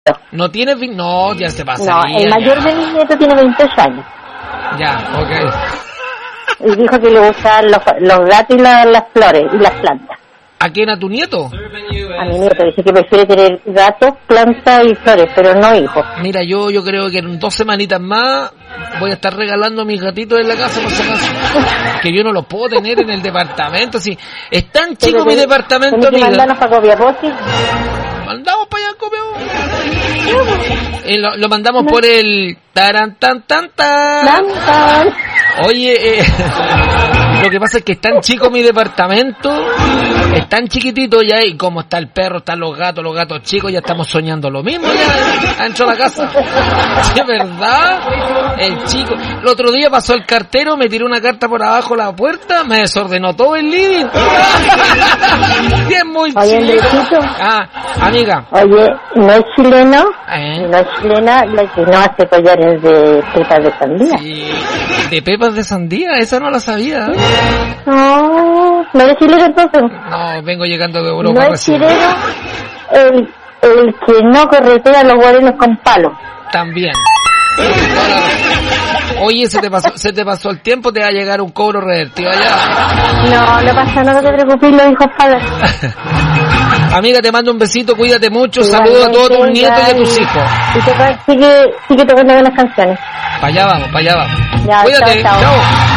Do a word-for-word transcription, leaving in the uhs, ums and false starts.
bisnietos. ¿No tienes bisnietos? No, ya se pasa. No, el mayor ya. de mis nietos tiene veintiocho años. Ya, ok. Y dijo que le gustan los, los gatos y la, las flores y las plantas. ¿A quién? ¿A tu nieto? A mi nieto, dice que prefiere tener gatos, plantas y flores, pero no hijos. Mira, yo yo creo que en dos semanitas más voy a estar regalando a mis gatitos en la casa, por si acaso. Que yo no los puedo tener en el departamento, si es tan chico mi departamento, amiga. ¿Mandarnos para Copiapó? Mandamos para allá, Copiapó. Eh, lo, lo mandamos no. por el taran tan tan tan. tan, tan. Oye, eh, lo que pasa es que es tan chico mi departamento, es tan chiquitito ya, y como está el perro, están los gatos, los gatos chicos, ya estamos soñando lo mismo ya dentro de la casa. ¿Sí, es verdad? El chico. El otro día pasó el cartero, me tiró una carta por abajo de la puerta, me desordenó todo el living. Y es muy Oye, chico. Ah, amiga. Oye, no es chileno, ¿Eh? no es chilena la que no hace collares de pepas de sandía. Sí. ¿De pepas de sandía? Esa no la sabía. No, no es chileno entonces. No, vengo llegando de Europa. No es chileno el, el que no corretea los guarenos con palos. También. Oye, se te pasó, se te pasó el tiempo, te va a llegar un cobro revertido allá. No, no pasa nada, no te preocupes, los hijos padres. Amiga, te mando un besito, cuídate mucho, saludos a todos tus nietos y a tus hijos. Y te sigue, sigue tocando buenas canciones. Para allá vamos, para allá vamos. Ya, cuídate, chao. chao. chao.